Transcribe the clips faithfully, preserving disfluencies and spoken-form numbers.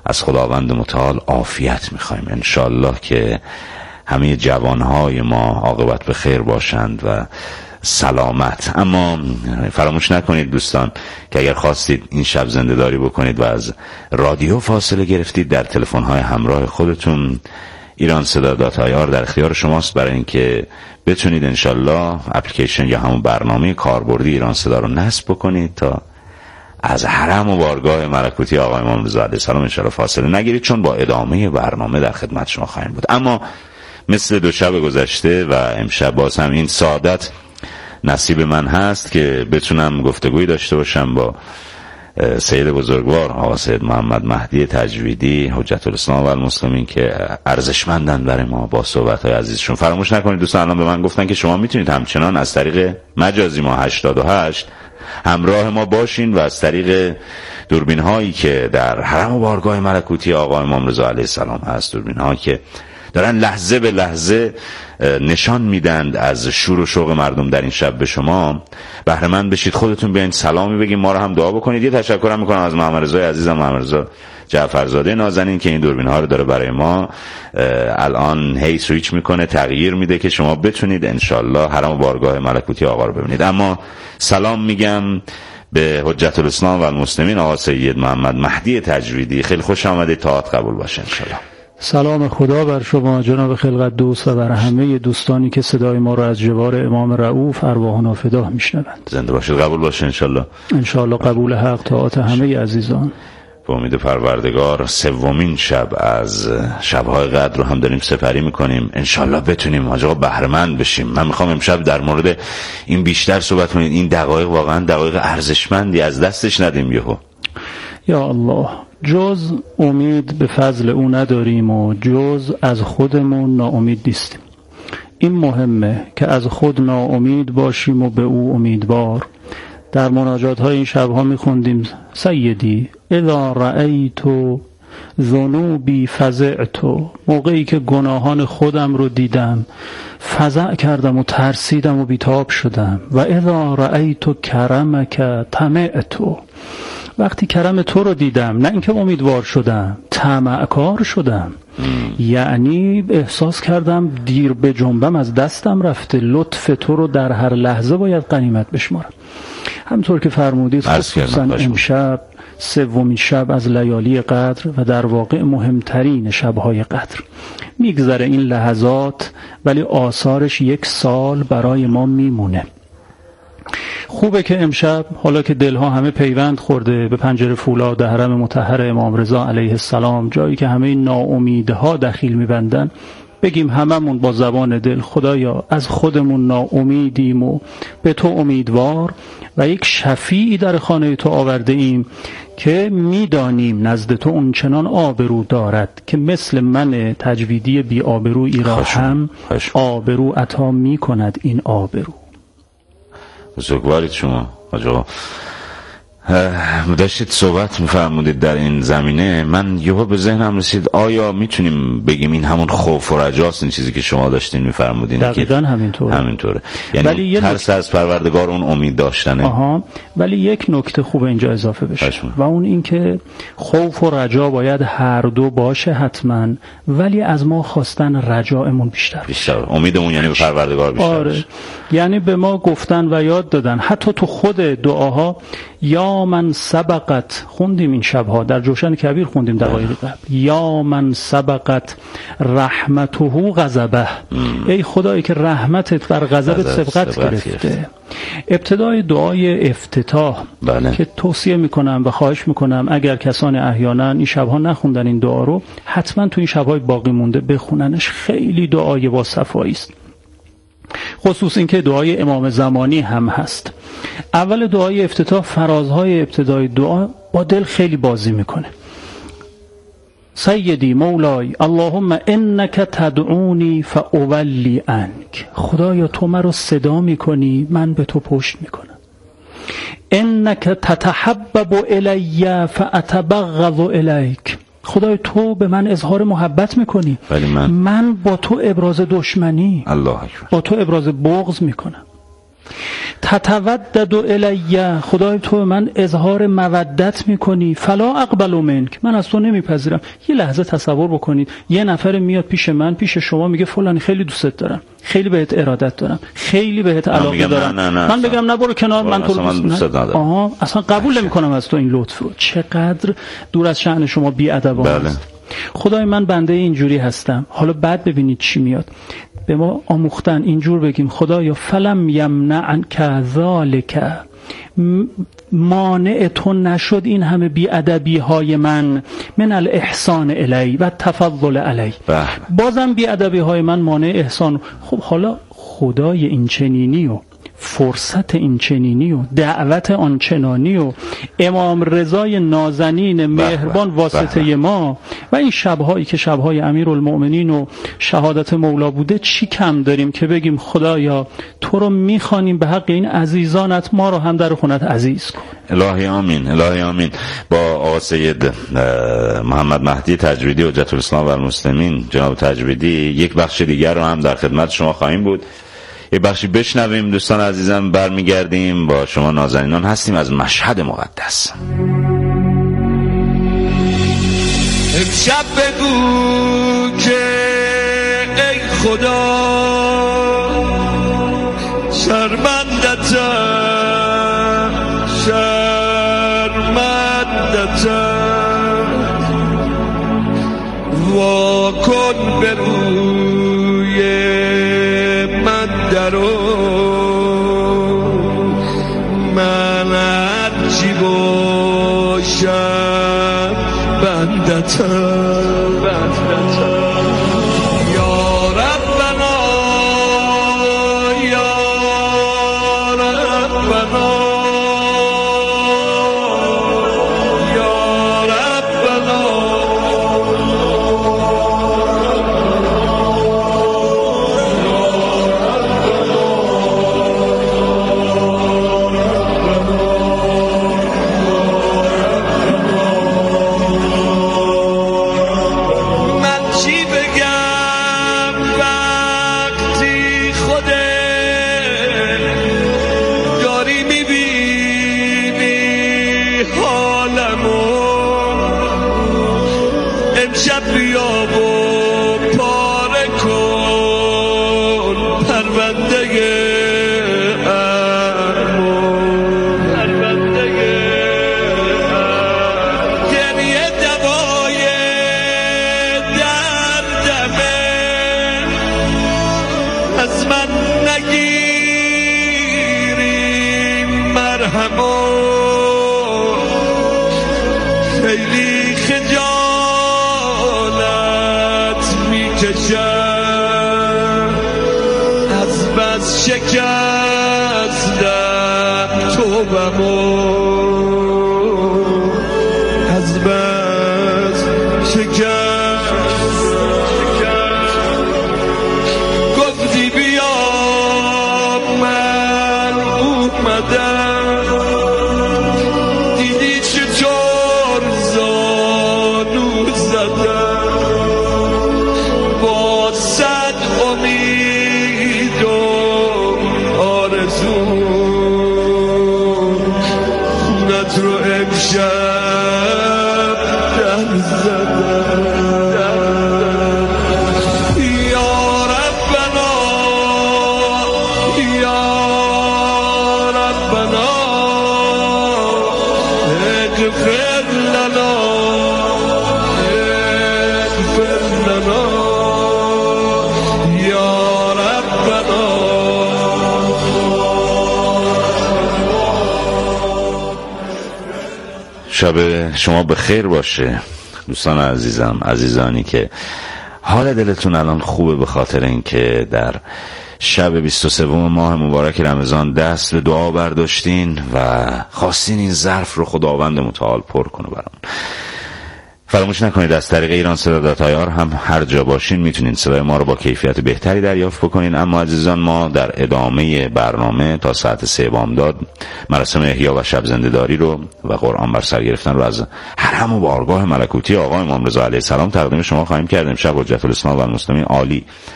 از خداوند متعال عافیت میخوایم انشالله که همه جوانهای ما عاقبت به خیر باشند و سلامت. اما فراموش نکنید دوستان که اگر خواستید این شب زنده داری بکنید و از رادیو فاصله گرفتید، در تلفن‌های همراه خودتون ایران صدا دات آی آر در اختیار شماست برای اینکه بتونید انشالله اپلیکیشن یا همون برنامه کاربردی ایران صدا رو نصب بکنید تا از حرم و بارگاه ملکوتی آقای امام رضا علیه السلام انشالله فاصله نگیرید، چون با ادامه برنامه در خدمت شما خواهیم بود. اما مثل دو شب گذشته و امشب باز هم این سعادت نصیب من هست که بتونم گفتگوی داشته باشم با سید بزرگوار آقا سید محمد مهدی تجویدی حجت الاسلام و المسلمین که ارزشمندن برای ما با صحبت‌های عزیزشون. فراموش نکنید دوستان الان به من گفتن که شما میتونید همچنان از طریق مجازی ما هشتاد و هشت همراه ما باشین و از طریق دوربین هایی که در حرم و بارگاه ملکوتی آقا امام رضا علیه السلام هست، دوربین هایی که دارن لحظه به لحظه نشان میدند از شور و شوق مردم در این شب به شما بهره مند بشید. خودتون بیاین سلامی بگیم، ما رو هم دعا بکنید. یه تشکر هم میکنم از محمد رضا عزیزم، محمد رضا جعفرزاده نازنین که این دوربین ها رو داره برای ما الان هی سویچ میکنه، تغییر میده که شما بتونید انشالله حرم و بارگاه ملکوتی آقا رو ببینید. اما سلام میگم به حجت الاسلام و المسلمین آقا سید محمد مهدی تجویدی. خیلی خوش آمدید، طاعت قبول باشه انشالله. سلام خدا بر شما جناب خلقت دوست و بر همه دوستانی که صدای ما رو از جوار امام رؤوف ارواحنا فداه میشنوند. زنده باشید، قبول باشه انشالله. انشالله قبول حق، طاعت همه عزیزان. به امید پروردگار سومین شب از شب‌های قدر رو هم داریم سپری میکنیم، انشالله بتونیم حاج آقا بهره مند بشیم. من میخوام امشب در مورد این بیشتر صحبت کنید. این دقایق واقعا دقایق ارزشمندی، از دستش ندیم یهو. یا الله، جز امید به فضل او نداریم و جز از خودمون ناامید نیستیم. این مهمه که از خود ناامید باشیم و به او امیدوار. در مناجات های این شبها میخوندیم سیدی اذا رأیت ذنوبی فزعت، موقعی که گناهان خودم رو دیدم فزع کردم و ترسیدم و بیتاب شدم. و اذا رأیت کرمک طمعت، وقتی کرم تو رو دیدم نه اینکه امیدوار شدم، طمعکار شدم. یعنی احساس کردم دیر به جنبم از دستم رفته، لطف تو رو در هر لحظه باید غنیمت بشمارم. همطور که فرمودید خصوصا امشب سومین شب از لیالی قدر و در واقع مهمترین شبهای قدر میگذره این لحظات، ولی آثارش یک سال برای ما میمونه. خوبه که امشب حالا که دلها همه پیوند خورده به پنجره فولاد حرم مطهر امام رضا علیه السلام، جایی که همه ناامیدها دخیل میبندن، بگیم هممون با زبان دل خدایا از خودمون ناامیدیم و به تو امیدوار و یک شفیعی در خانه تو آورده ایم که میدانیم نزد تو اون چنان آبرو دارد که مثل من تجویدی بی آبرویی را هم آبرو عطا می کند. این آبرو بزرگوارید شما حاج آقا. داشتید صحبت می‌فرمودید در این زمینه، من یهو به ذهنم رسید آیا میتونیم بگیم این همون خوف و رجاست، این چیزی که شما داشتین می‌فرمودین؟ دقیقاً همینطوره. همینطوره. یعنی ترس از پروردگار، اون امید داشتنه. آها، ولی یک نکته خوب اینجا اضافه بشه بشمون. و اون این که خوف و رجا باید هر دو باشه حتما، ولی از ما خواستن رجایمون بیشتر بیشتر امیدمون یعنی به پروردگار بیشتر. آره. یعنی به ما گفتن و یاد دادن حتی تو خود دعاها، یا من سبقت، خوندیم این شبها در جوشن کبیر، خوندیم دقایق قبل، یا من سبقت رحمته غضبه، ای خدایی که رحمتت بر غضبت سبقت گرفته. ابتدای دعای افتتاح بله. که توصیه میکنم و خواهش میکنم اگر کسان احیانا این شبها نخوندن این دعا رو، حتما تو این شبهای باقی مونده بخوننش. خیلی دعای با صفایی است، خصوص این که دعای امام زمانی هم هست. اول دعای افتتاح فرازهای ابتدای دعا با دل خیلی بازی میکنه. سیدی مولای اللهم انک تدعونی فاولی عنک، خدایا تو مرا صدا میکنی من به تو پشت میکنم. انک تتحبب الی فاتبغض الیک، خدای تو به من اظهار محبت میکنی ولی من من با تو ابراز دشمنی، الله اکبر، با تو ابراز بغض میکنم. تتودد الی، خدای تو به من اظهار مودت میکنی، فلا اقبل منک، من از تو نمیپذیرم. یه لحظه تصور بکنید یه نفر میاد پیش من، پیش شما، میگه فلانی خیلی دوستت دارم، خیلی بهت ارادت دارم، خیلی بهت علاقه دارم. نه نه من بگم نه برو کنار، من تو رو دوست ندارم. آها، اصلا قبول نمیکنم از تو این لطف رو. چقدر دور از شأن شما بی‌ادبانه بله. است. خدای من بنده اینجوری هستم. حالا بعد ببینید چی میاد. به ما آموختن اینجور بگیم خدایا فلم یمنعنک ذالک، مانع تو نشد این همه بی‌ادبی های من، من الاحسان الی و تفضل علی، بازم بی‌ادبی های من مانع احسان. خب حالا خدای این چنینی و فرصت این چنینی و دعوت آنچنانی و امام رضای نازنین مهربان واسطه ما و این شبهایی که شبهای امیرالمؤمنین و شهادت مولا بوده، چی کم داریم که بگیم خدایا تو رو میخوانیم به حق این عزیزانت، ما رو هم در خونت عزیز کن. الهی آمین، الهی آمین. با آقا سید محمد مهدی تجویدی حجت الاسلام و المسلمین جناب تجویدی یک بخش دیگر رو هم در خدمت شما خواهیم بود. یک بخشی بشنویم دوستان عزیزم، برمیگردیم با شما نازنینان هستیم از مشهد مقدس. امشب بگو که ای خدا شرمندتم، شرمندتم، وا کن به روی من درو، من هرچی باشم بندتم، بندتم. یا ربنا یا ربنا یا ربنا خیلی خجالت میکشم، از بس شکستم توبمو، از بس شکستم. گفتی بیا من اومدم، شب شما به خیر باشه دوستان عزیزم، عزیزانی که حال دلتون الان خوبه به خاطر اینکه در شب بیست و سوم ماه مبارک رمضان دست به دعا برداشتین و خواستین این ظرف رو خداوند متعال پر کنه برامون. فراموش نکنید از طریق ایران صدا دات آی آر هم هر جا باشین میتونین صدای ما رو با کیفیت بهتری دریافت بکنین. اما عزیزان ما در ادامه برنامه تا ساعت سه بامداد مراسم احیا و شب زنده‌داری رو و قرآن بر سر گرفتن رو از حرم و بارگاه ملکوتی آقا امام رضا علیه السلام تقدیم شما خواهیم کرد. امشب حجت الاسلام و المسلمین عالی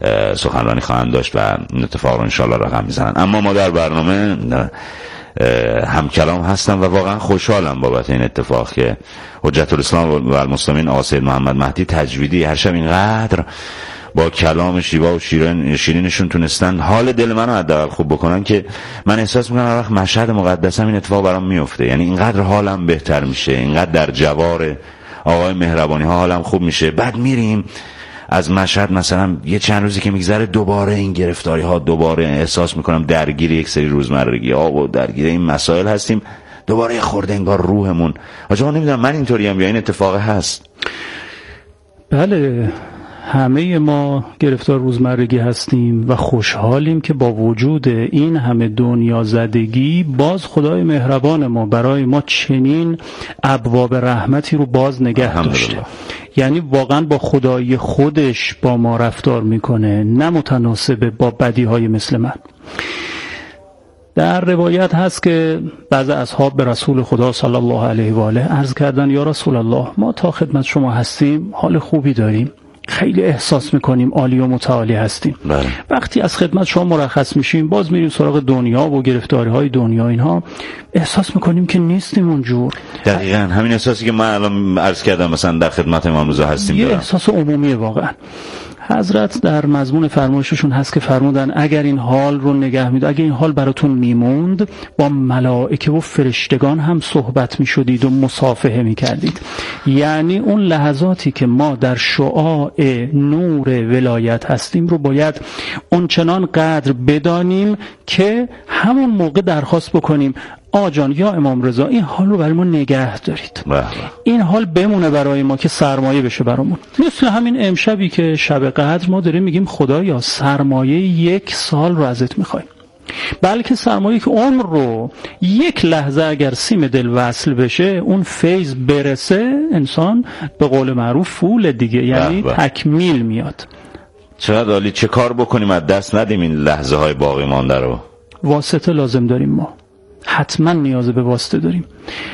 سخنرانی خواهند داشت و این اتفاق رو انشاءالله رقم میزنن. اما ما در برنامه هم کلام هستم و واقعا خوشحالم بابت این اتفاق که حجت الاسلام و المسلمین آقا سید محمد مهدی تجویدی هر شب اینقدر با کلام شیوا و شیرین شیرینشون تونستن حال دل منو حداقل خوب بکنن که من احساس میکنم هر وقت مشهد مقدسم این اتفاق برام میفته. یعنی اینقدر حالم بهتر میشه، اینقدر در جوار آقای مهربانی ها حالم خوب میشه. بعد میریم از مشهد مثلا یه چند روزی که میگذره دوباره این گرفتاری ها، دوباره احساس میکنم درگیر یک سری روزمرگی ها و درگیر این مسائل هستیم، دوباره خورده انگار روحمون. آجا نمیدونم من اینطوری ام یا این اتفاق هست؟ بله، همه ما گرفتار روزمرگی هستیم و خوشحالیم که با وجود این همه دنیا زدگی باز خدای مهربان ما برای ما چنین ابواب رحمتی رو باز نگه داشته. یعنی واقعا با خدای خودش با ما رفتار میکنه، نه متناسب با بدیهای مثل من. در روایت هست که بعض اصحاب به رسول خدا صلی الله علیه و آله عرض کردن یا رسول الله، ما تا خدمت شما هستیم حال خوبی داریم، خیلی احساس میکنیم عالی و متعالی هستیم. بله. وقتی از خدمت شما مرخص میشیم باز میریم سراغ دنیا و گرفتاری های دنیا، اینها احساس میکنیم که نیستیم اونجور. دقیقاً همین احساسی که من الان عرض کردم مثلا در خدمت امام رضا هستیم یه دارم. احساس عمومی واقعا. حضرت در مضمون فرمایششون هست که فرمودن اگر این حال رو نگه می‌داشت، اگر این حال براتون میموند، با ملائکه و فرشتگان هم صحبت می‌شدید و مصافحه می‌کردید. یعنی اون لحظاتی که ما در شعاع نور ولایت هستیم رو باید اونچنان قدر بدانیم که همون موقع درخواست بکنیم آجان یا امام رضا این حال رو برای ما نگه دارید، این حال بمونه برای ما که سرمایه بشه برامون. مثل همین امشبی که شب قدر ما داریم میگیم خدایا سرمایه یک سال رو ازت میخوایم، بلکه سرمایه که عمر رو یک لحظه اگر سیم دل وصل بشه اون فیض برسه، انسان به قول معروف فول دیگه، یعنی بح بح. تکمیل میاد. چقدر عالی. چه کار بکنیم از دست ندیم این لحظه های باقی مانده رو؟ واسطه لازم داریم، ما حتما نیاز به واسطه داریم.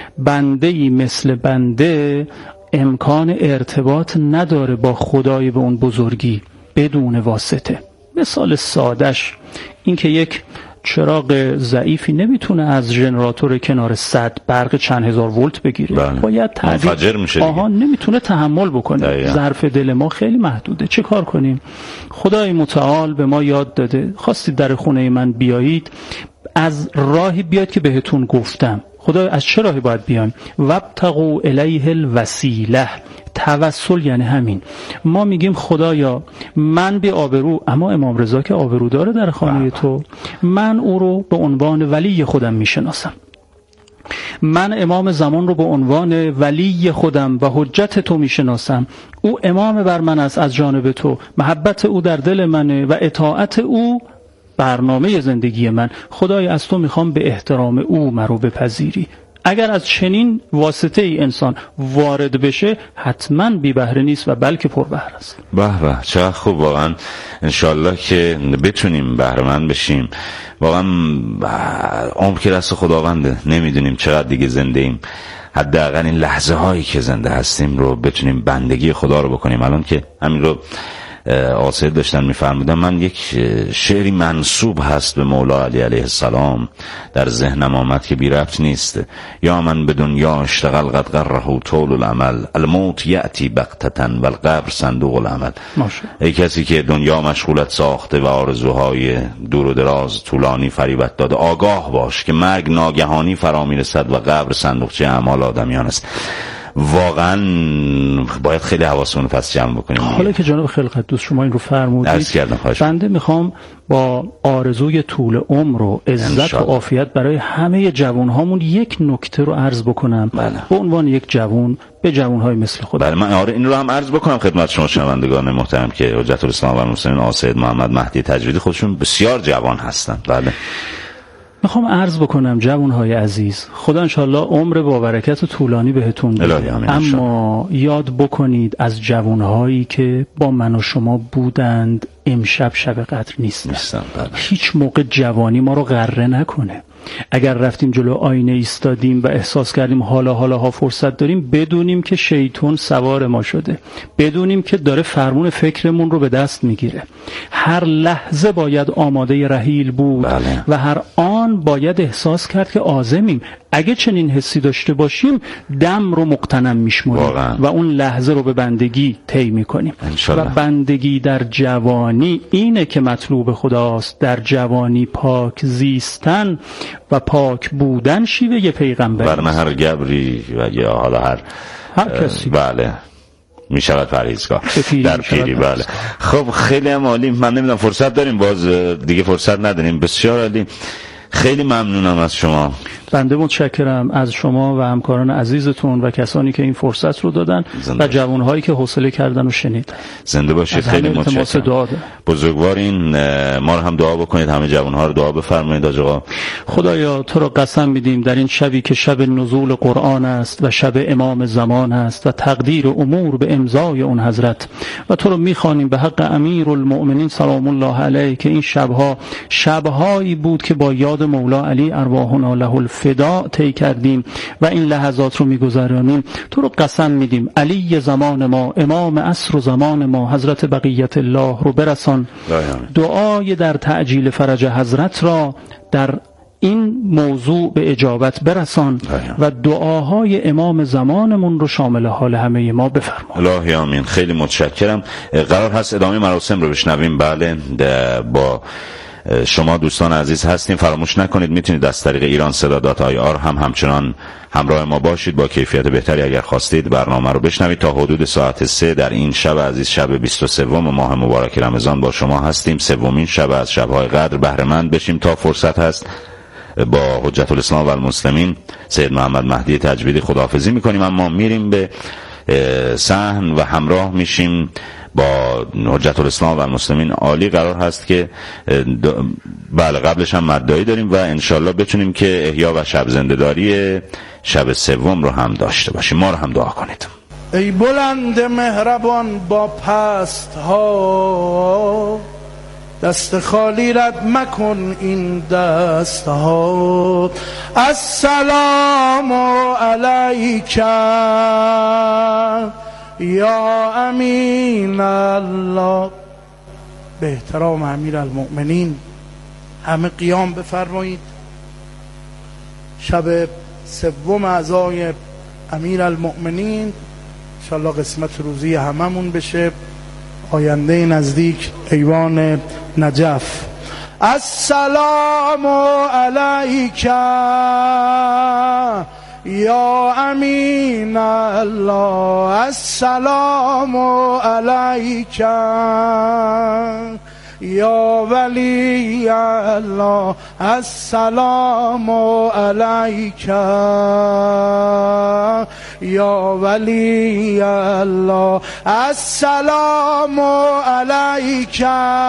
بنده‌ای مثل بنده امکان ارتباط نداره با خدای به اون بزرگی بدون واسطه. مثال سادش این که یک چراغ ضعیفی نمیتونه از ژنراتور کنار صد برق چند هزار ولت بگیره. بله. باید منفجر میشه. آها نمیتونه تحمل بکنه. ظرف دل ما خیلی محدوده. چه کار کنیم؟ خدای متعال به ما یاد داده خواستید در خونه من بیایید، از راهی بیاید که بهتون گفتم. خدا از چه راهی باید بیایم؟ وابتغوا الیه الوسیله. توسل یعنی همین. ما میگیم خدایا من بی آبرو، اما امام رضا که آبرو داره در خانه تو، من او رو به عنوان ولی خودم میشناسم، من امام زمان رو به عنوان ولی خودم و حجت تو میشناسم، او امام بر من است از جانب تو، محبت او در دل منه و اطاعت او برنامه زندگی من. خدای از تو میخوام به احترام او مرو بپذیری. اگر از چنین واسطه ای انسان وارد بشه حتما بی بهره نیست و بلکه پر بهره است. به به چقدر خوب. واقعا انشالله که بتونیم بهره مند بشیم. واقعا عمر که دست خداونده، نمیدونیم چقدر دیگه زنده ایم، حداقل این لحظه هایی که زنده هستیم رو بتونیم بندگی خدا رو بکنیم. الان که همین رو آسید داشتن میفرمودن، من یک شعری منسوب هست به مولا علی علیه السلام در ذهنم آمد که بی ربط نیست. یا من به دنیا اشتغل قد قره طول العمل، الموت یأتی بغتة والقبر صندوق العمل. ای کسی که دنیا مشغولت ساخته و آرزوهای دور و دراز طولانی فریبت داده، آگاه باش که مرگ ناگهانی فرا میرسد و قبر صندوقچه اعمال آدمیان است. واقعا باید خیلی حواسمون رو پس جمع بکنیم. حالا که جناب خلقت دوست شما این رو فرمودید، بنده میخوام با آرزوی طول عمر و عزت و عافیت برای همه جوانهامون یک نکته رو عرض بکنم. بله. به عنوان یک جوان به جوانهای مثل خود. بله من آره این رو هم عرض بکنم خدمت شما شنوندگان محترم که حجت الاسلام و المسلمین آقا سید محمد مهدی تجویدی خودشون بسیار جوان هستن. بله میخوام عرض بکنم جوانهای عزیز، خدا انشالله عمر با برکت و طولانی بهتون بده، اما یاد بکنید از جوانهایی که با من و شما بودند امشب شب قدر نیستن. نیستن. هیچ موقع جوانی ما رو غره نکنه. اگر رفتیم جلو آینه ایستادیم و احساس کردیم حالا حالا ها فرصت داریم، بدونیم که شیطان سوار ما شده، بدونیم که داره فرمون فکرمون رو به دست میگیره. هر لحظه باید آماده رحیل بود. بله. و هر آن باید احساس کرد که عازمیم. اگه چنین حسی داشته باشیم دم رو مقتنم میشمونیم و اون لحظه رو به بندگی طی میکنیم. و بندگی در جوانی اینه که مطلوب خداست. در جوانی پاک زیستن و پاک بودن شیوه یه پیغمبر، ورنه هر گبری و یا حالا هر هر کسی بله می شود پرهیزگار در پیری. بله. خب خیلی هم عالی. من نمیدونم فرصت داریم، باز دیگه فرصت نداریم. بسیار عالی، خیلی ممنونم از شما. بنده متشکرم از شما و همکاران عزیزتون و کسانی که این فرصت رو دادن و جوانهایی که حوصله کردن و شنیدن. زنده باشید. خیلی متشکرم. بزرگوارین، ما رو هم دعا بکنید، همه جوانها رو دعا بفرمایید. حاج آقا خدایا تو رو قسم میدیم در این شبی که شب نزول قرآن است و شب امام زمان است و تقدیر امور به امضای اون حضرت، و تو رو میخوانیم به حق امیرالمؤمنین سلام الله علیه که این شبها شبهایی بود که با یاد مولا علی ارواحنا له الفدا طی کردیم و این لحظات رو میگذرانیم. تو رو قسم میدیم علی زمان ما، امام عصر و زمان ما، حضرت بقیت الله رو برسان. دعای در تعجیل فرج حضرت را در این موضوع به اجابت برسان و دعاهای امام زمانمون رو شامل حال همه ما بفرما. الهی آمین. خیلی متشکرم. قرار هست ادامه مراسم رو بشنویم. بله، با شما دوستان عزیز هستیم. فراموش نکنید میتونید از طریق ایران صدا دات آی آر هم همچنان همراه ما باشید. با کیفیت بهتری اگر خواستید برنامه رو بشنوید. تا حدود ساعت سه در این شب عزیز، شب بیست و سه ماه مبارک رمضان با شما هستیم. سومین شب از شب‌های قدر بهره مند بشیم تا فرصت هست. با حجت الاسلام و المسلمین سید محمد مهدی تجویدی خداحافظی میکنیم، اما میریم به صحن و همراه میشیم با حجت الاسلام و المسلمین. عالی. قرار هست که بله قبلش هم مدعی داریم و انشالله بتونیم که احیا و شب زنده‌داری شب سوم رو هم داشته باشیم. ما رو هم دعا کنید. ای بلند مهربان با پست ها، دست خالی رد مکن این دست ها. السلام علیک یا امین الله. به احترام امیر المؤمنین همه قیام بفرمایید. شب سوم اعزای امیر المؤمنین انشالله قسمت روزی هممون بشه. آینده نزدیک ایوان نجف. السلام علیک یا امین الله. السلام علیک یا ولی الله. السلام علیک یا ولی الله. السلام علیک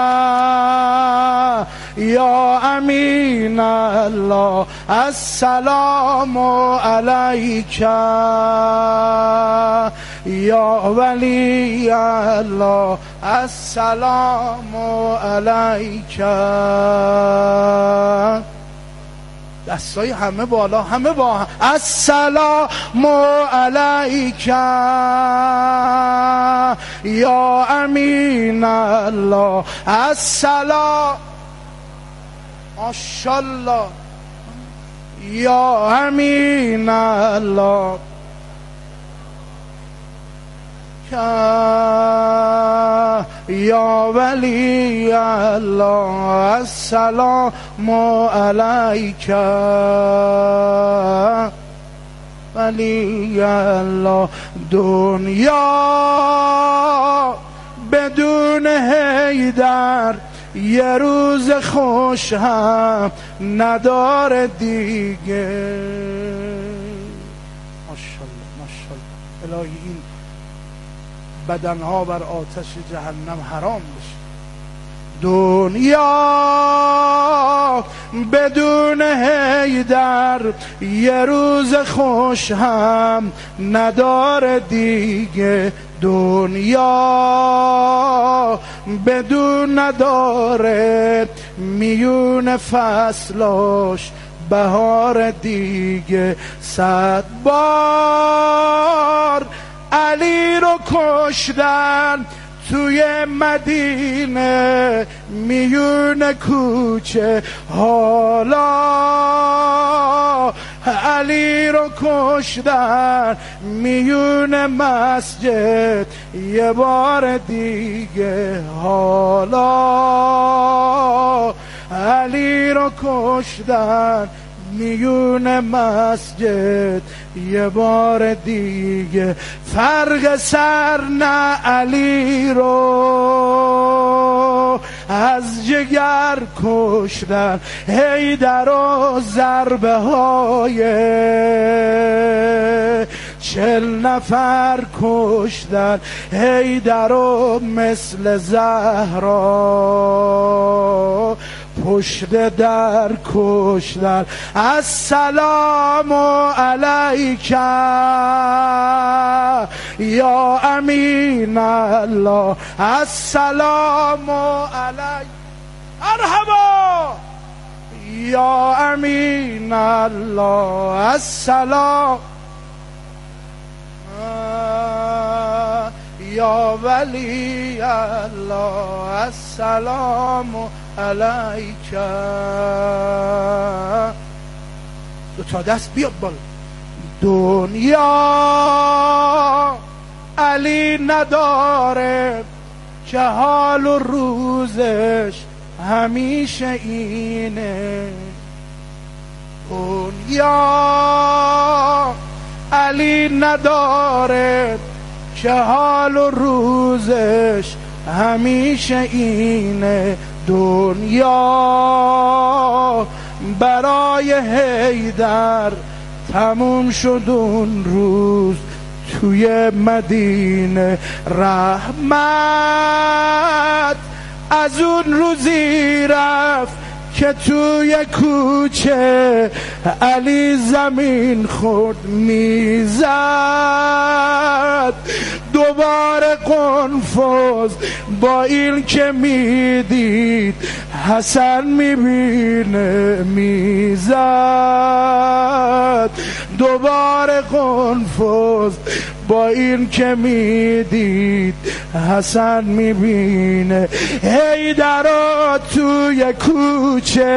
یا امین الله. السلام علیک یا ولی الله. السلام علیک. دستای همه بالا، همه با هم. السلام علیک یا امین الله. السلام ماشاءالله یا امین الله یا ولی الله. السلام علیک ولی الله. دنیا بدون حیدر یه روز خوش هم نداره دیگه. ماشاءالله ماشاءالله. الهی این بدنها بر آتش جهنم حرام بشه. دنیا بدون حیدر یه روز خوش هم نداره دیگه. دنیا بدون نداره میون فصلاش بهار دیگه. صد بار علی رو کشتن توی مدینه میون کوچه، حالا علی رو کشتن میون مسجد یه بار دیگه. حالا علی رو کشتن میون مسجد یه بار دیگه. فرق سر نه علی رو از جگر کشتن، حیدر و ضربه های چل نفر کشتن، حیدر و مثل زهرا پشت در کشتن. السلام علیک یا امین الله، السلام علیک مرحبا یا امین الله، السلام یا ولی الله، السلام علیک. دو تا دست بیاد بالا. دنیا علی نداره که حال و روزش همیشه اینه. دنیا علی نداره که حال و روزش همیشه اینه. دنیا برای حیدر تموم شد اون روز توی مدینه. رحمت از اون روزی رفت که توی کوچه علی زمین خورد میزد. دوباره قنفذ با این که میدید حسن میبینه میزد. دوباره قنفذ با این که میدید حسن میبینه. حیدر توی کوچه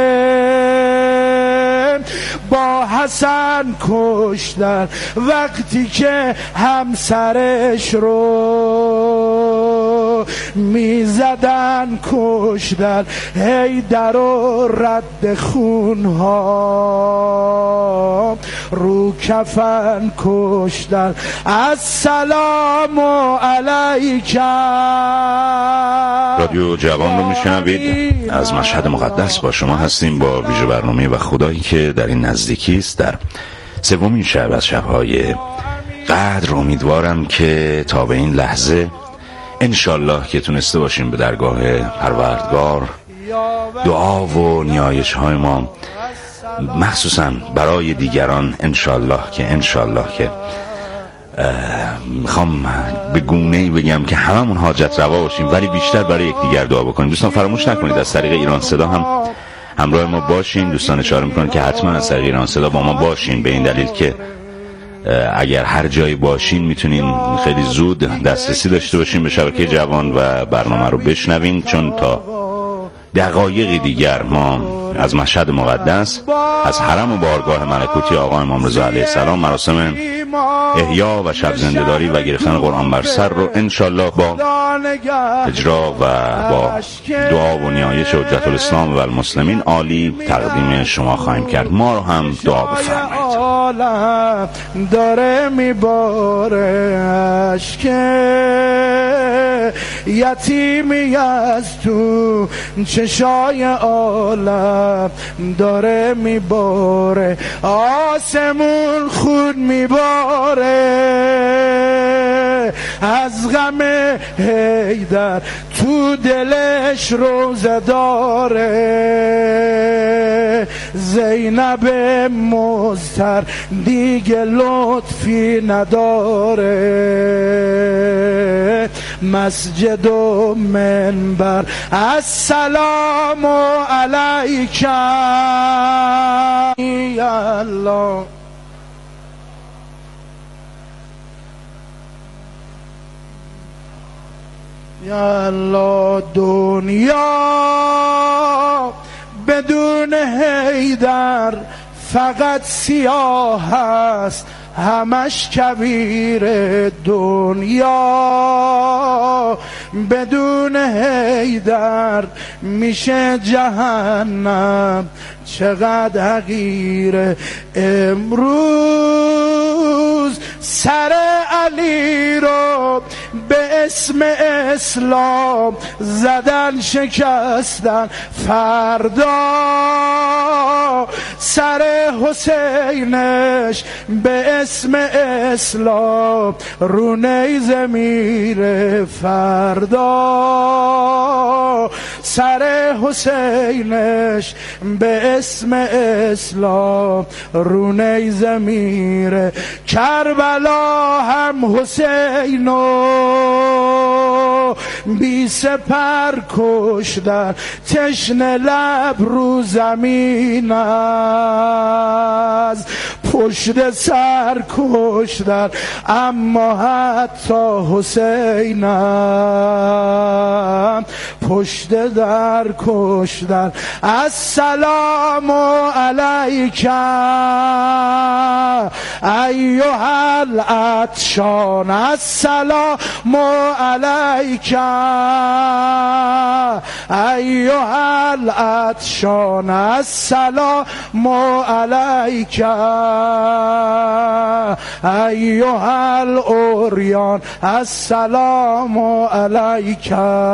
با حسن کشتن، وقتی که همسرش رو میزدن کشتن. حیدر رو رد خونها رو کفن کشتن. السلام علیک. رادیو جوان رو میشنوید، از مشهد مقدس با شما هستیم با ویژه برنامه و خدایی که در این نزدیکی است. در سومین شب از شب‌های قدر امیدوارم که تا به این لحظه انشالله که تونسته باشیم به درگاه پروردگار دعا و نیایش های ما مخصوصا برای دیگران انشالله که انشالله که میخوام به گونه‌ای بگم که هممون حاجت روا باشیم، ولی بیشتر برای یکدیگر دعا بکنیم. دوستان فراموش نکنید از طریق ایران صدا هم همراه ما باشین. دوستان اشاره میکنن که حتما از طریق ایران صدا با ما باشین، به این دلیل که اگر هر جایی باشین میتونین خیلی زود دسترسی داشته باشین به شبکه جوان و برنامه رو بشنوین، چون تا دقایقی دیگر ما از مشهد مقدس، از حرم و بارگاه ملکوتی آقا امام رضا علیه السلام، مراسم احیا و شب زنده‌داری و گرفتن قرآن بر سر رو انشالله با اجرا و با دعا و نیایش حجت الاسلام و المسلمین عالی تقدیم شما خواهیم کرد. ما رو هم دعا بفرمایید. داره میباره اشک یتیمی از تو چشای عالم، داره میباره آسمون خود میباره از غم حیدر، تو دلش روزه داره. زینب مضطر دیگه لطفی نداره، مسجد و منبر السلام علیکم. یا الله یا الله. دنیا بدون حیدر فقط سیاه است، همش کبیر. دنیا بدون حیدر میشه جهنم، چقدر حقیره. امروز سر علی رو به اسم اسلام زدن شکستن، فردا سر حسینش به اسم اسلام رو نیزه میره، فردا سر حسینش به اسم اسلام رو نیزه میره. کربلا هم حسینو بی سپر کشتن، تشنه لب رو زمین از پشت سر کشتن، اما حتی حسینم پشت در کشتن. السلام علیک ایها العطشان، السلام علیک ایها العطشان، السلام علیک ایها العریان، السلام علیک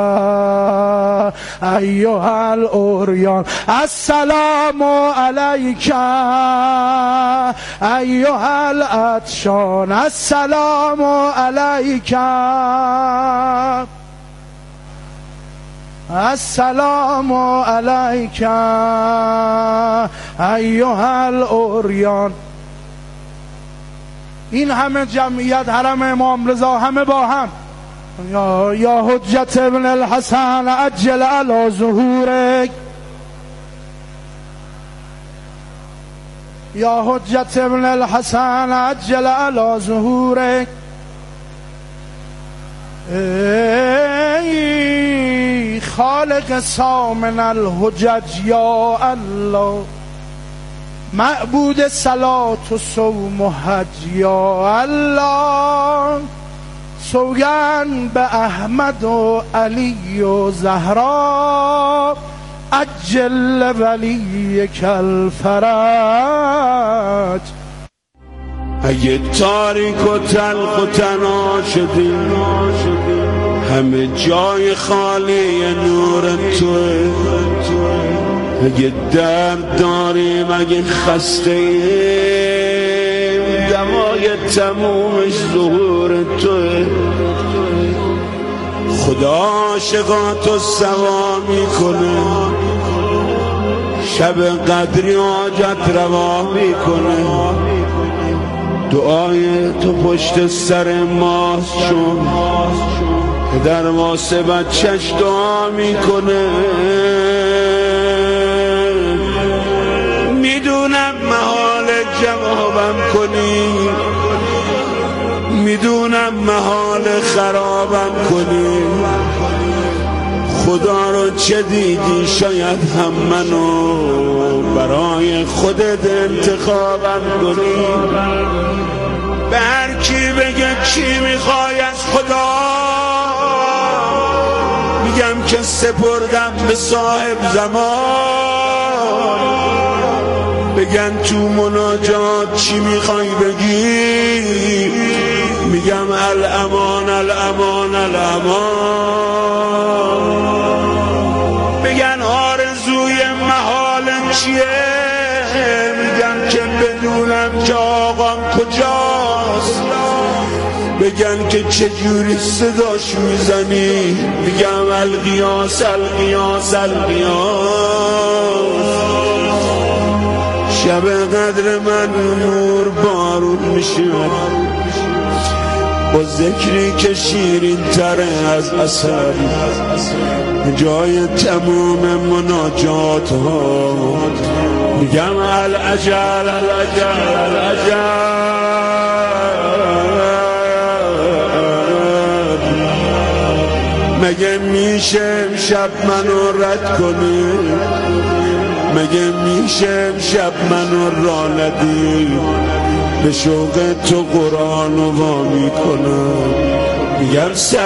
ایها العریان، السلام علیک ایها العطشان، السلام علیک السلام علیک ایها العریان. این همه جمعیت حرم امام رضا همه با هم یا یا حجت ابن الحسن عجل علی ظهورک، یا حجت ابن الحسن عجل علی ظهورک. ای خالق سامن الحجج یا الله، معبود صلات و صوم و حج یا الله. سوگند به احمد و علی و زهرا، عجل ولیک الفرج. اگه تاریک و تلخ و تنها شدیم، همه جای خالی نور توه. اگه درد داریم، اگه خسته ایم، دمای تمومش ظهور توه. خدا عاشقاتو سوا میکنه، شب قدری حاجت روا میکنه. دعای تو پشت سر ماست، چون در واسه بچهش دعا میکنه. میدونم محال جوابم کنی، میدونم محال خرابم کنی. خدا رو چه دیدی؟ شاید هم منو برای خودت انتخابم کنی. به هر کی بگه چی میخوای از خدا، میگم که سپردم به صاحب زمان. بگن تو مناجات چی میخوای بگی، میگم الامان الامان الامان. بگن آرزوی محال چیه، میگم که بدونم که آقام کجاست. بگن که چجوری صداش میزنی، میگم القیاس القیاس القیاس. شب قدر من نور بارون میشه، با ذکری که شیرین تره از اثر جای تموم مناجات ها میگم العجل العجل العجل مگه میشه امشب منو رد کنی مگه میشه امشب منو را ندی به شوق تو قرآن رو وا میکنم میگم